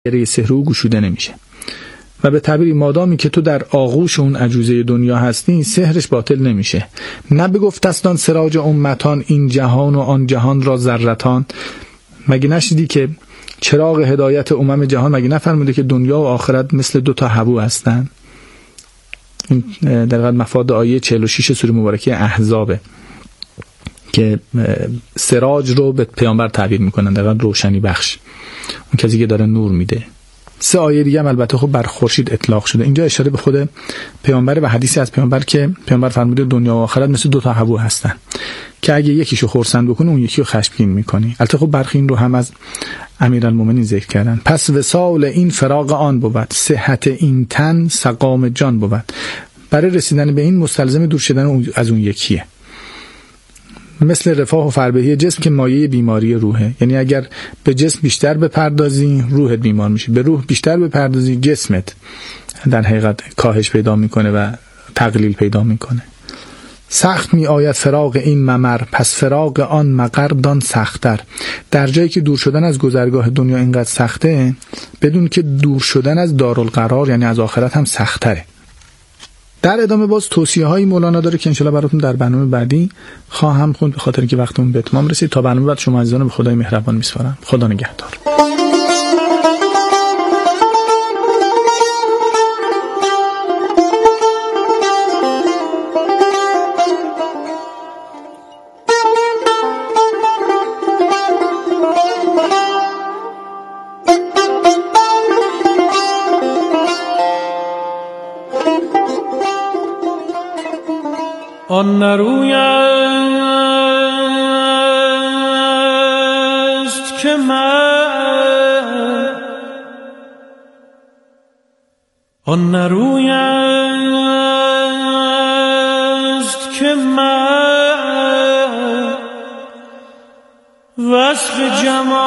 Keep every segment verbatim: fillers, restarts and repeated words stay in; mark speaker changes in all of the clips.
Speaker 1: دایره سحر او گشوده نمیشه و به تعبیری مادامی که تو در آغوش اون عجوزه دنیا هستی سحرش باطل نمیشه. نه بگفتستان سراج امتان این جهان و آن جهان را ذرتان. مگه نشیدی که چراغ هدایت امم جهان مگه نفرموده که دنیا و آخرت مثل دو تا حبو هستن؟ این در واقع مفاد آیه چهل و شش سوره مبارکه احزابه که سراج رو به پیامبر تعبیر میکنن، در واقع روشنی بخش، اون کسی که داره نور میده. سه آیه دیگه هم البته خب بر خورشید اطلاق شده. اینجا اشاره به خود پیامبر و حدیثی از پیامبر که پیامبر فرموده دنیا و آخرت مثل دو تا حبو هستن که اگه یکیشو خرسند بکنه اون یکی رو خشمگین میکنی. البته خب برخی این رو هم از امیرالمومنین ذکر کردن. پس وصال این فراق آن بود، صحت این تن سقام جان بود. برای رسیدن به این مستلزم دور شدن از اون یکیه. مثل رفاه و فربهی جسم که مایه بیماری روحه، یعنی اگر به جسم بیشتر بپردازی روحت بیمار میشه، به روح بیشتر بپردازی جسمت در حقیقت کاهش پیدا میکنه و تقلیل پیدا میکنه. سخت می آید فراق این ممر، پس فراق آن مقر دان سخت‌تر. در جایی که دور شدن از گذرگاه دنیا اینقدر سخته، بدون که دور شدن از دارالقرار یعنی از آخرت هم سخت‌تره. در ادامه باز توصیه های مولانا داره که انشالله براتون در برنامه بعدی خواهم خوند، به خاطر که وقتمون به اتمام رسید. تا برنامه بعد شما عزیزان به خدای مهربان میسپارم. خدا نگهدار.
Speaker 2: آن نروی است که من آن نروی است که من وصف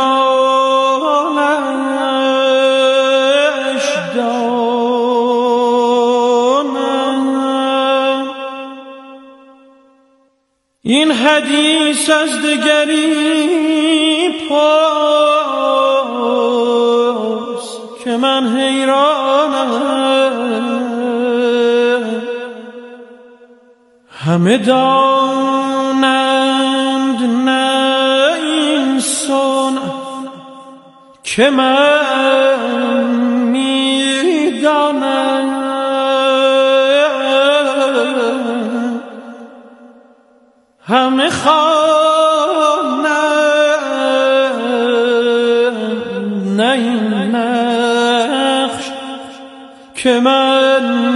Speaker 2: جمالش دانم. این حدیث از دگری پاس که من حیرانم. همه دانند نه اینسان که من میدانم. همه خوانند نه این نقش که من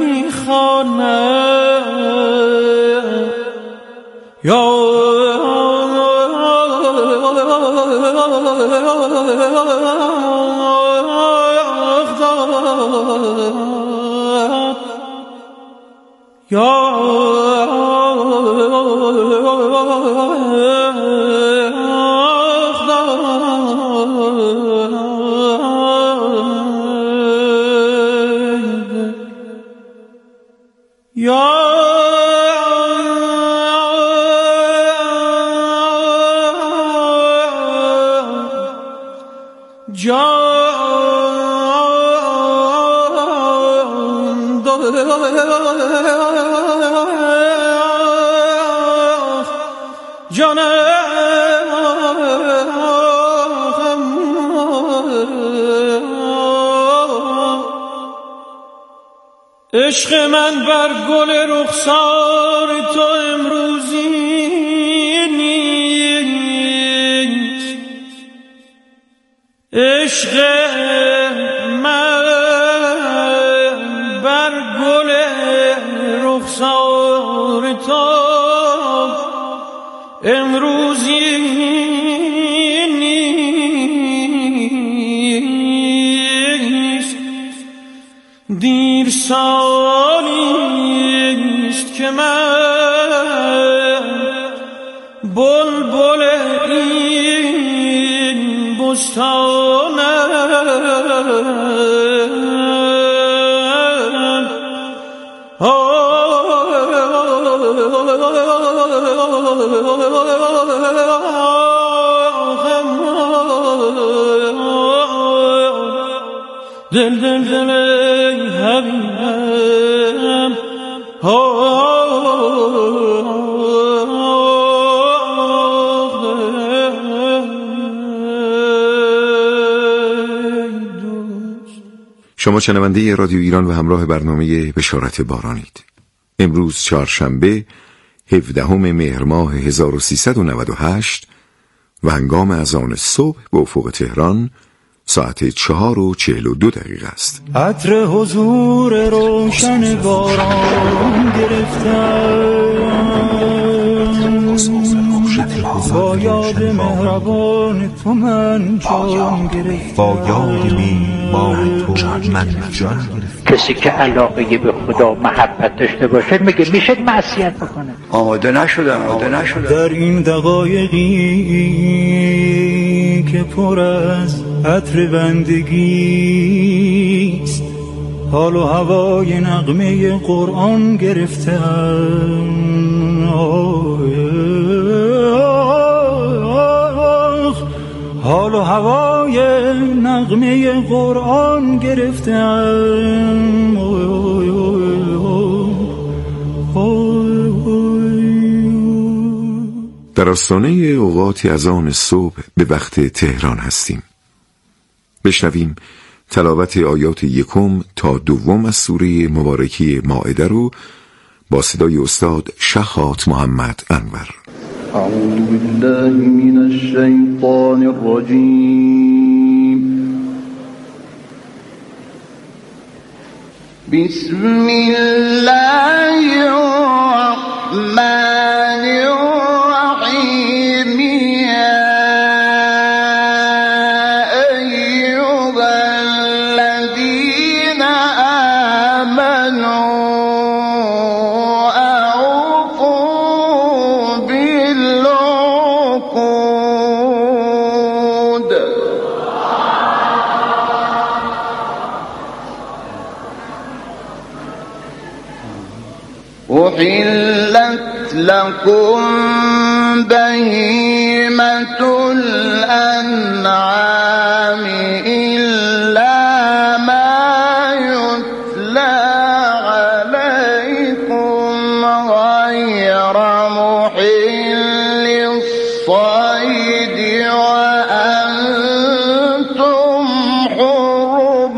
Speaker 2: میخوانم. یا یا عشق من بر گل رخسار تو امروزی نیست. عشق من بر گل رخسار تو امروزی نیست. دیر سالیست که من بلبل این بستانم. دل دل دل ای حبیبم
Speaker 3: شما شنونده رادیو ایران و همراه برنامه بشارت بارانید. امروز چهارشنبه هفدهم مهر ماه هزار و سیصد و نود و هشت و هنگام اذان صبح به افق تهران ساعت چهار و چهل و دو دقیقه است.
Speaker 4: عطر حضور روشن باران گرفتم، با یاد مهربان تو من جان گرفتم،
Speaker 5: با یاد میهمان تو من جان گرفتم.
Speaker 6: کسی که علاقه به خدا محبت داشته باشه میگه میشه معصیت بکنه.
Speaker 7: آماده نشدم آماده نشدم
Speaker 4: در این دقایقی که پر از عطر بندگیست، حال و هوای نغمه قرآن گرفتم، حال و هوای نغمه قرآن گرفتم.
Speaker 3: در آستانه اوقات اذان صبح به وقت تهران هستیم. بشنویم تلاوت آیات یکم تا دوم از سوره مبارکی مائده رو با صدای استاد شهات محمد انور.
Speaker 8: اعوذ بالله من الشیطان الرجیم. بسم الله الرحمن الرحیم. أحلت لكم بهيمة الأنعام إلا ما يتلى عليكم غير محل الصيد وأنتم حرم.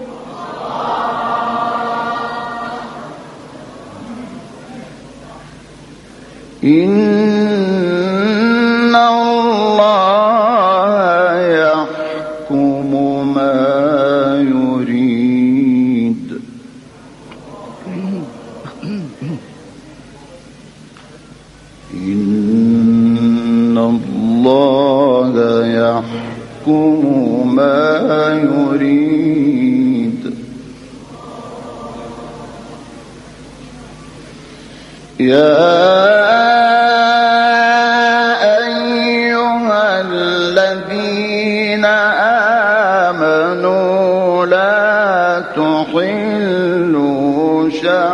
Speaker 8: إن الله يحكم ما يريد. إن الله يحكم ما يريد. يا تحلوا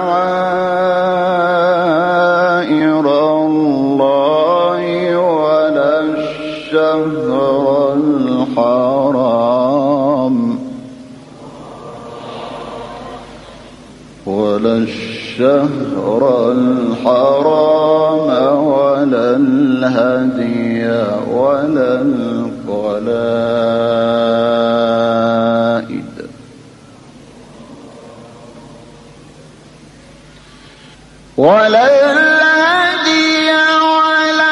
Speaker 8: شعائر الله ولا الشهر الحرام ولا الشهر الحرام ولا الهدي ولا القلائد ولا الهدي ولا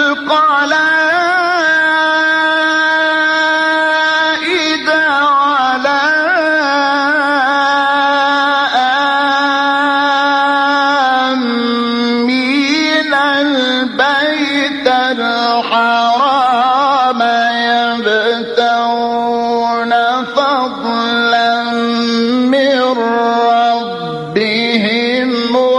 Speaker 8: القلائد ولا آمين البيت الحرام يبتغون فضلا من ربهم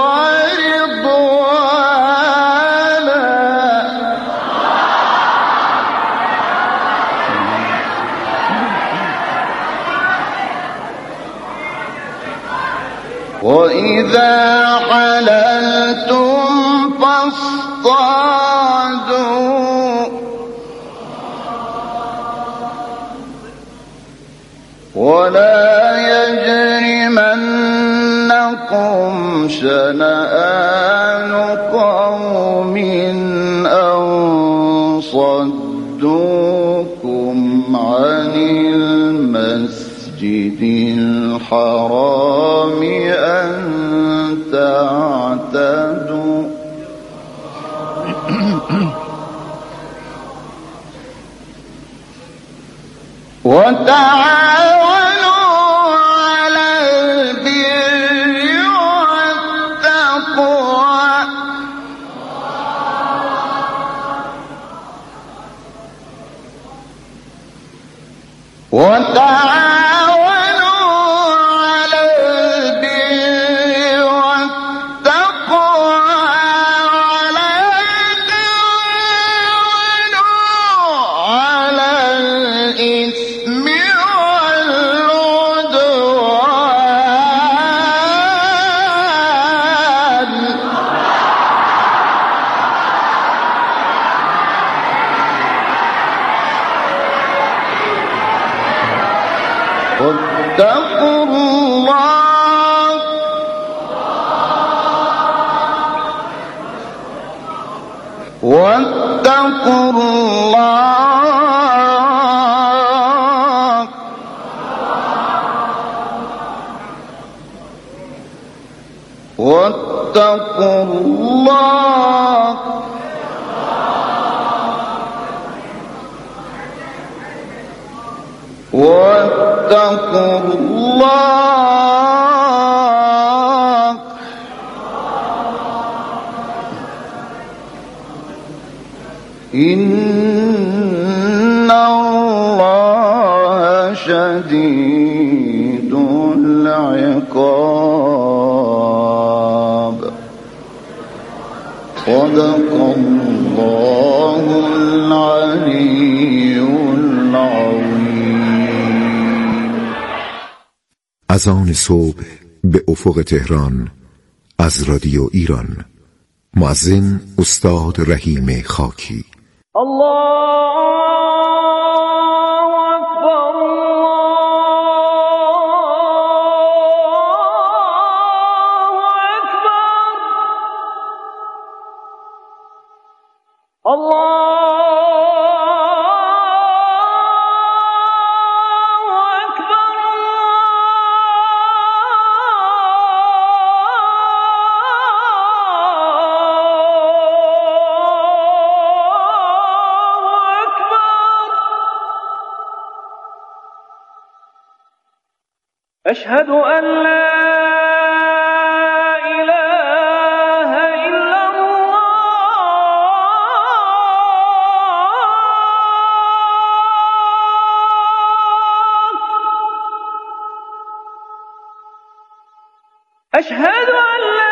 Speaker 8: وإذا حللتم فاصطادوا ولا يجرمنكم شنآن قوم أن صدوكم عن المسجد الحرام أن تعتدوا وتعاونوا على البر والتقوى وتعاونوا على البر والتقوى ولا تعاونوا على الإثم والعدوان واتقوا الله واتقوا الله واتقوا الله واتقوا الله إن الله شديد العقاب صدق الله العلي العظيم.
Speaker 3: از آن صبح به افق تهران از رادیو ایران. مؤذن استاد رحیم خاکی.
Speaker 2: الله اکبر الله اکبر أشهد أن لا إله إلا الله أشهد أن لا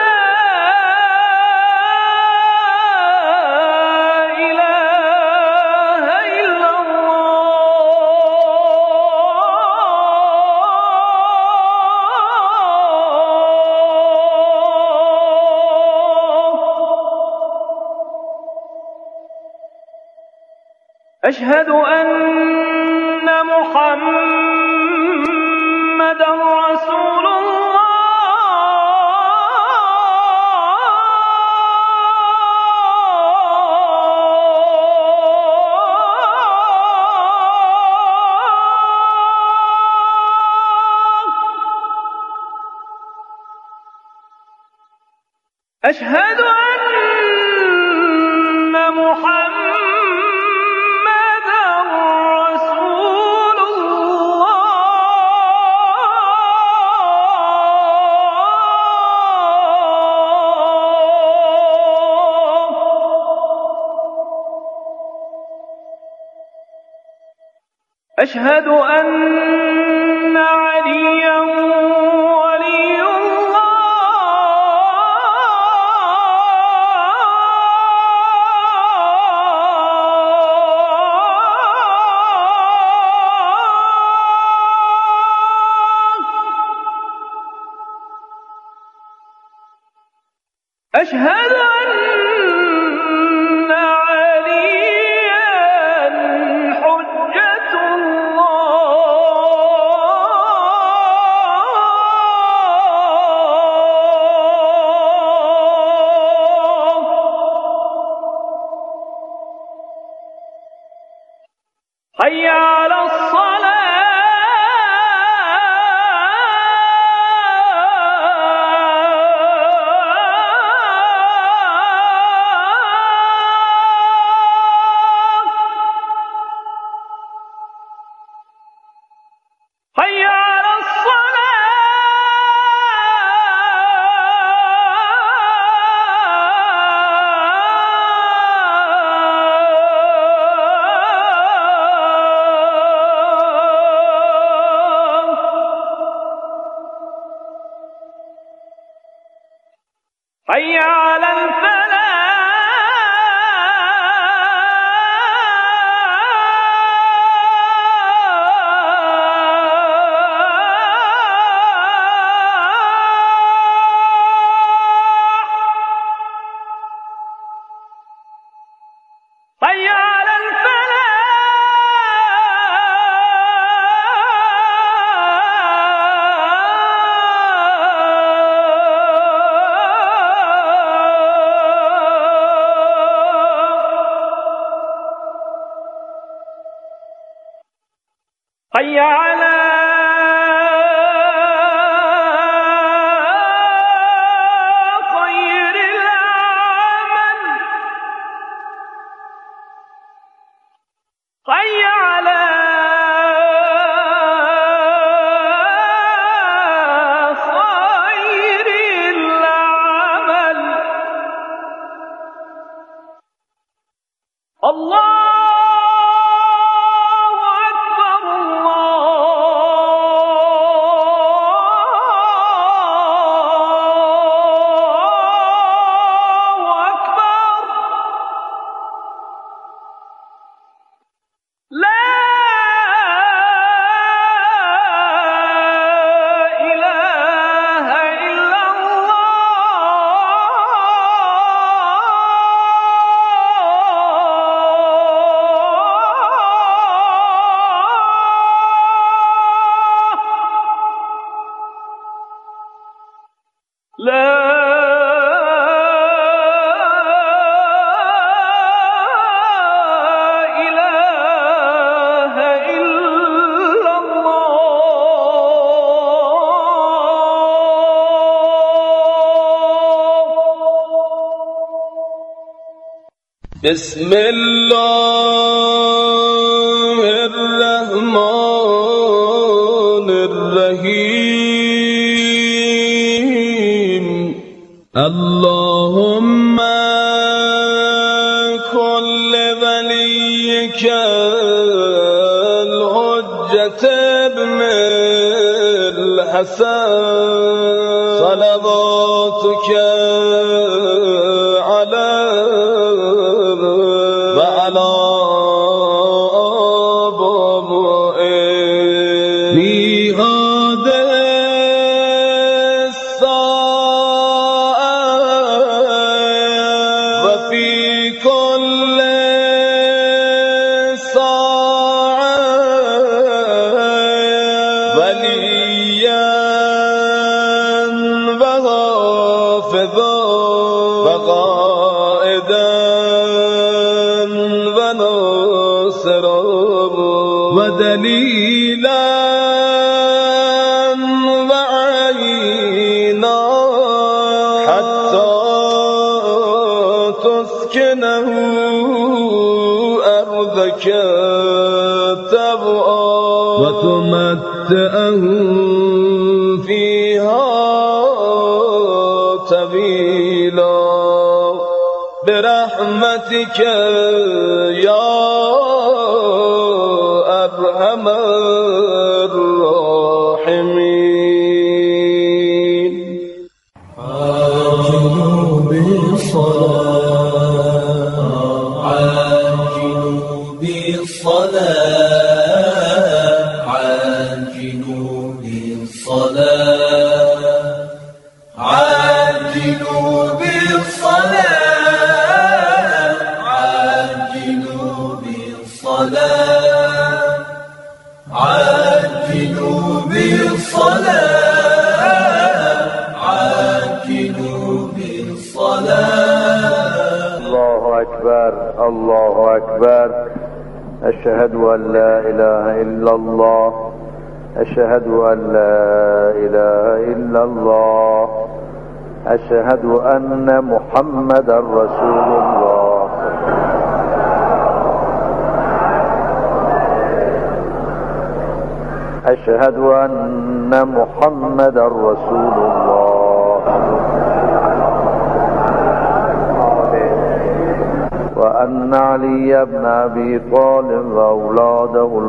Speaker 2: أشهد أن محمدًا رسول الله أشهد أن محمدًا أشهد أن عليا ولي الله أشهد أن عليا حجة الله حي على الفلاح حي على حي على خير العمل حي على خير العمل الله بسم الله الرحمن الرحيم اللهم كل وليك الحجة ابن الحسن صلواتك على وعلى آبائه في هذه الساعة وفي كل ساعة وليا وحافظا وقائدا وناصرا ودليلا وعينا حتى تسكنه أرضك طوعا وتمتعه فيها طويلا برحمتك يا أرحم الراحمين.
Speaker 4: عاجلوا بالصلاة عاجلوا بالصلاة عاجلوا بالصلاة عاجلوا بالصلاة عاجلوا بالصلاة عاجلوا بالصلاة عاجلوا بالصلاة.
Speaker 9: الله أكبر الله أكبر. أشهد أن لا إله إلا الله أشهد أن لا إله إلا الله أشهد أن محمد رسول الله. أشهد أن محمد رسول الله وأن علي بن أبي طالب وأولاده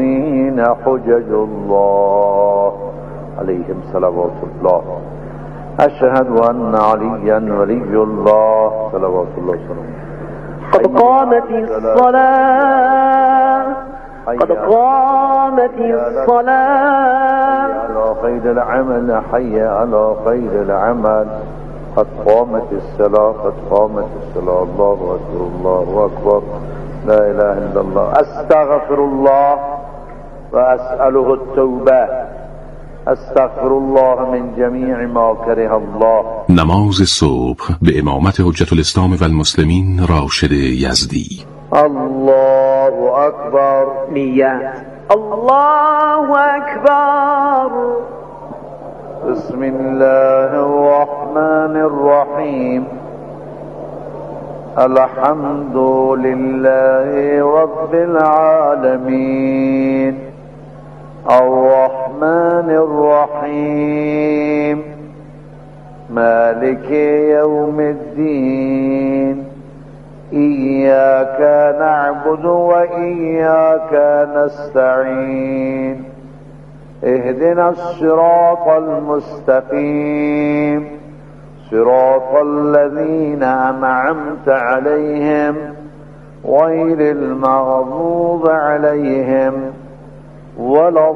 Speaker 9: المعصومين حجج الله عليهم صلوات الله أشهد أن عليا ولي الله صلوات الله وسلامه.
Speaker 10: قد قامت الصلاة قد قامت الصلاة
Speaker 9: على خير العمل حي على خير العمل قد قامت الصلاة قد قامت الصلاة الله أكبر الله أكبر لا إله إلا الله. أستغفر الله وأسأله التوبة استغفر الله من جمیع ما کره الله.
Speaker 11: نماز صبح به امامت حجت الاسلام و المسلمین راشد یزدی.
Speaker 9: الله اکبر.
Speaker 10: نیت. الله اکبر.
Speaker 9: بسم الله الرحمن الرحیم. الحمد لله رب العالمين الرحمن الرحيم مالك يوم الدين إياك نعبد وإياك نستعين اهدنا الصراط المستقيم صراط الذين أنعمت عليهم غير المغضوب عليهم ولا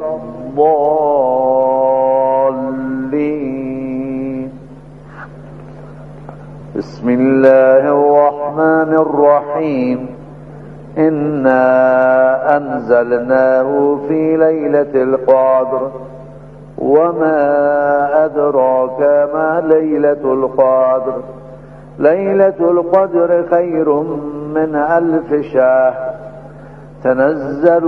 Speaker 9: الضالين. بسم الله الرحمن الرحيم. إنا أنزلناه في ليلة القدر وما أدراك ما ليلة القدر ليلة القدر خير من ألف شهر تنزل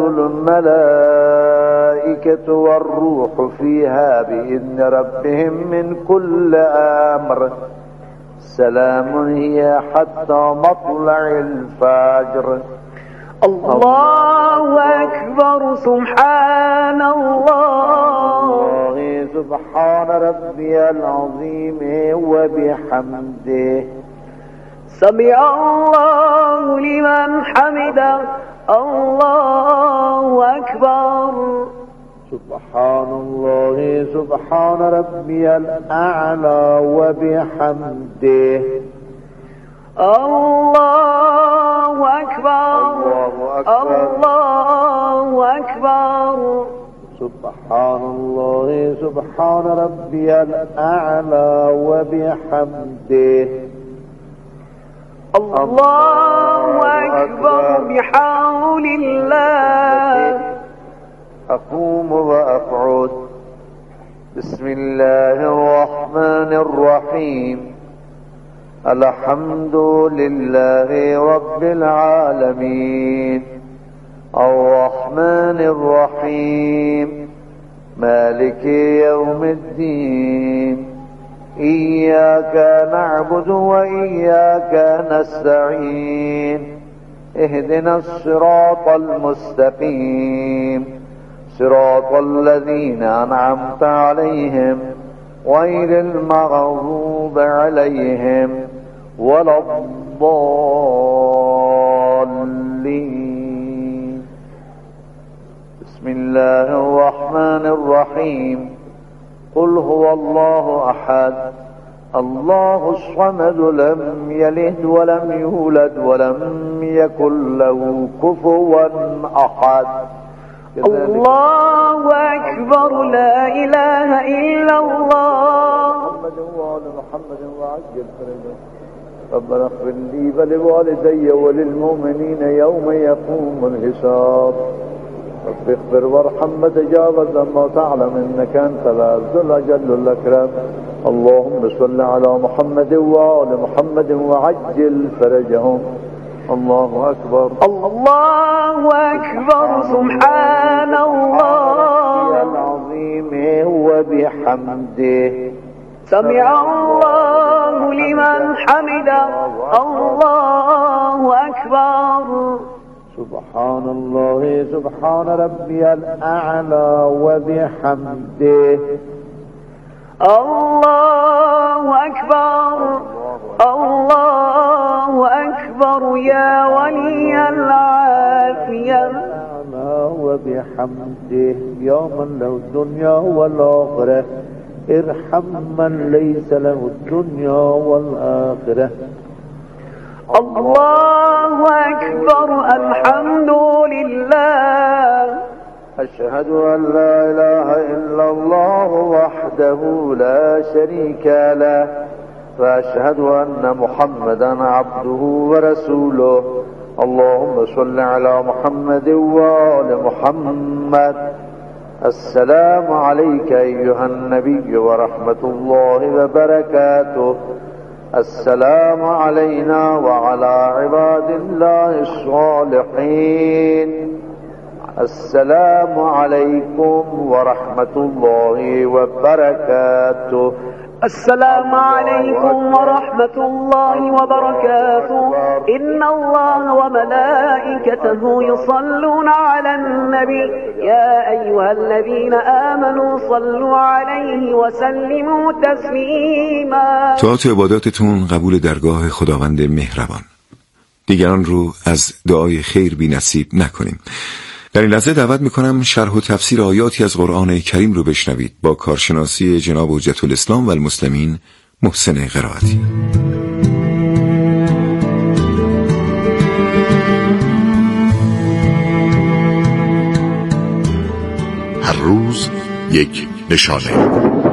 Speaker 9: الملائكة والروح فيها بإذن ربهم من كل أمر سلام هي حتى مطلع الفجر.
Speaker 10: الله أكبر. سبحان الله.
Speaker 9: سبحان ربي العظيم وبحمده.
Speaker 10: سمع الله لمن حمده. الله أكبر.
Speaker 9: سبحان الله سبحان ربي الأعلى وبحمده.
Speaker 10: الله أكبر. الله أكبر.
Speaker 9: سبحان الله سبحان ربي الأعلى وبحمده.
Speaker 10: الله أكبر بحول الله.
Speaker 9: أقوم وأقعد. بسم الله الرحمن الرحيم. الحمد لله رب العالمين الرحمن الرحيم مالك يوم الدين إياك نعبد وإياك نستعين اهدنا الصراط المستقيم صراط الذين أنعمت عليهم غير المغضوب عليهم ولا الضالين. بسم الله الرحمن الرحيم. قل هو الله أحد الله الصمد لم يلد ولم يولد ولم يكن له كفوا أحد.
Speaker 10: الله أكبر. لا إله إلا الله.
Speaker 9: محمد وآل محمد وعجل فرجه. ربنا اغفر لي ولوالدي وللمؤمنين يوم يقوم الحساب. رب اغفر وارحم وتجاوز ما تعلم انك انت العز الاجل الاكرم. اللهم صل على محمد وآل محمد وعجل فرجهم. الله أكبر.
Speaker 10: الله أكبر. سبحان الله
Speaker 9: العظيم وبحمده.
Speaker 10: سمع الله لمن حمده. الله أكبر.
Speaker 9: سبحان الله سبحان ربي الأعلى وبحمده.
Speaker 10: الله أكبر. الله أكبر يا ولي العافية.
Speaker 9: وبحمده يا من له الدنيا والآخرة ارحم من ليس له الدنيا والآخرة.
Speaker 10: الله أكبر. الحمد لله.
Speaker 9: أشهد أن لا إله إلا الله وحده لا شريك له وأشهد أن محمدا عبده ورسوله. اللهم صل على محمد وآل محمد. السلام عليك أيها النبي ورحمة الله وبركاته. السلام علينا وعلى عباد الله الصالحين. السلام عليكم ورحمة الله وبركاته.
Speaker 10: السلام عليكم ورحمة الله وبركاته. إن الله وملائكته يصلون على النبي يا أيها الذين آمنوا صلوا عليه وسلموا تسلیما.
Speaker 3: طاعت عباداتتون قبول درگاه خداوند مهربان. دیگران رو از دعای خیر بی نصیب نکنیم. در این لحظه دعوت میکنم شرح و تفسیر آیاتی از قرآن کریم رو بشنوید با کارشناسی جناب حجت الاسلام و المسلمین محسن قرائتی.
Speaker 12: هر روز یک نشانه.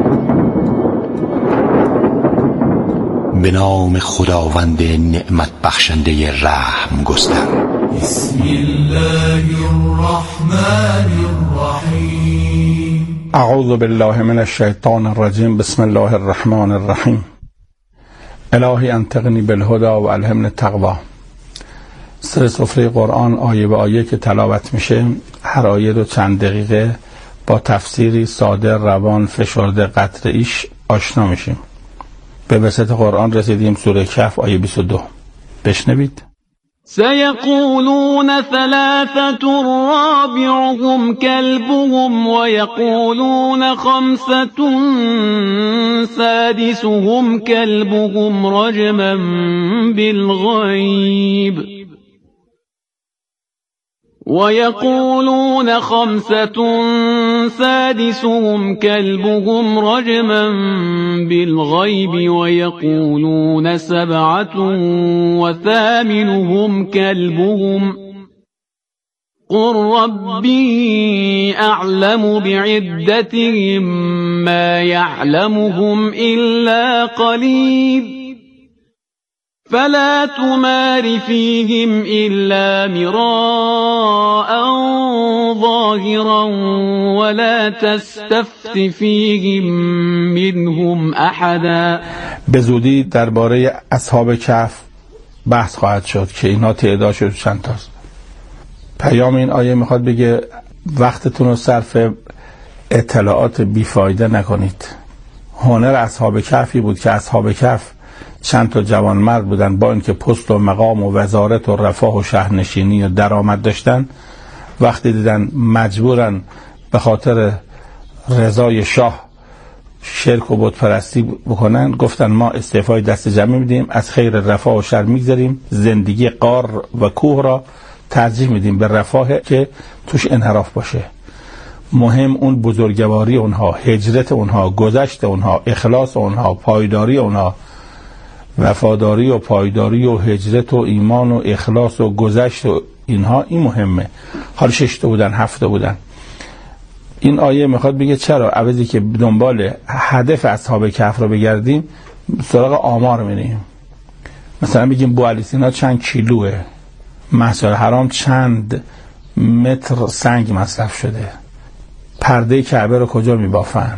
Speaker 13: به نام خداوند نعمت بخشنده رحم گستر.
Speaker 14: بسم الله الرحمن الرحیم.
Speaker 15: اعوذ بالله من الشیطان الرجیم. بسم الله الرحمن الرحیم. الهی انطقنی بالهدى و الهمنی التقوی. سر سفره قرآن آیه به آیه که تلاوت میشه، هر آیه رو چند دقیقه با تفسیری ساده، روان، فشرده، قطره ایش آشنا میشیم. به وسط قرآن رسیدیم سوره کهف آیه بیست و دو. بشنوید.
Speaker 16: سيقولون ثلاثة رابعهم كلبهم ويقولون خمسة سادسهم كلبهم رجما بالغيب ويقولون خمسة سادسهم كلبهم رجما بالغيب ويقولون سبعة وثامنهم كلبهم قل ربي أعلم بعدتهم ما يعلمهم إلا قليل فلا تمار فيهم إلا مراء ظاهرا ولا تستفت فيهم منهم أحدا.
Speaker 15: به زودی درباره اصحاب کهف بحث خواهد شد که اینا تعدادشون چند تاست. پیام این آیه میخواد بگه وقتتون رو صرف اطلاعات بیفایده نکنید. هنر اصحاب کهفی بود که اصحاب کهف چند تا جوان مرد بودن، با اینکه پست و مقام و وزارت و رفاه و شهرنشینی و درآمد داشتن، وقتی دیدن مجبورن به خاطر رضای شاه شرک و بت پرستی بکنن، گفتن ما استعفای دست جمعی میدیم، از خیر رفاه و شهر میگذاریم، زندگی غار و کوه را ترجیح میدیم به رفاه که توش انحراف باشه. مهم اون بزرگواری اونها، هجرت اونها، گذشت اونها، اخلاص اونها، پایداری اونها، وفاداری و پایداری و هجرت و ایمان و اخلاص و گذشت و اینها، این مهمه. حالا شش تا بودن، هفت تا بودن. این آیه میخواد بگه چرا عوضی که دنبال هدف اصحاب کهف رو بگردیم سراغ آمار میریم. مثلا بگیم بو علی سینا چند کیلوه، مسجد حرام چند متر سنگ مصرف شده، پرده کعبه رو کجا میبافن،